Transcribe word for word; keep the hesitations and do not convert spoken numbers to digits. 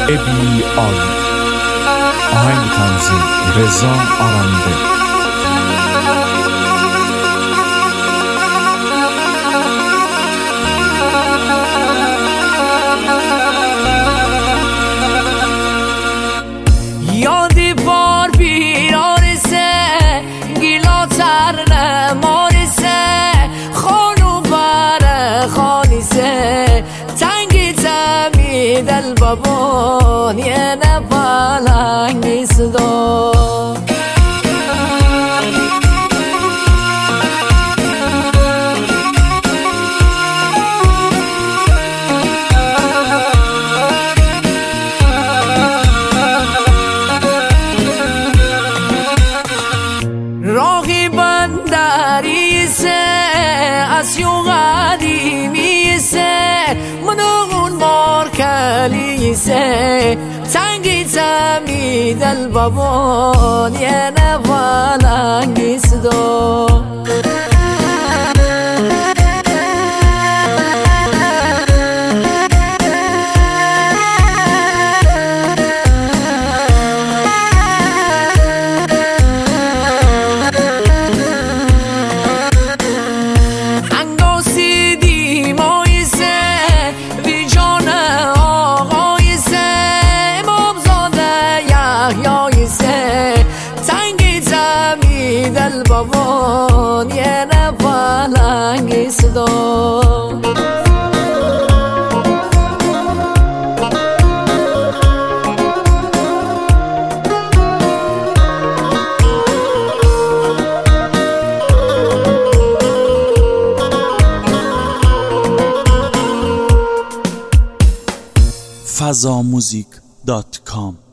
ابی عالی. آهنگ تنظیم رضا آرنده. یادی بار بیارسه گیلاتر نمارسه خانو بر خانیسه تنگی تمی دل بابان یه نبالنگی صدا راهی بندریسه از یو قدیمیسه منون مارکلیسه تنگی تمی دل بابان یه نوالنگی صدا دل بابان یه نوالنگی صدا فضاموزیک دات کام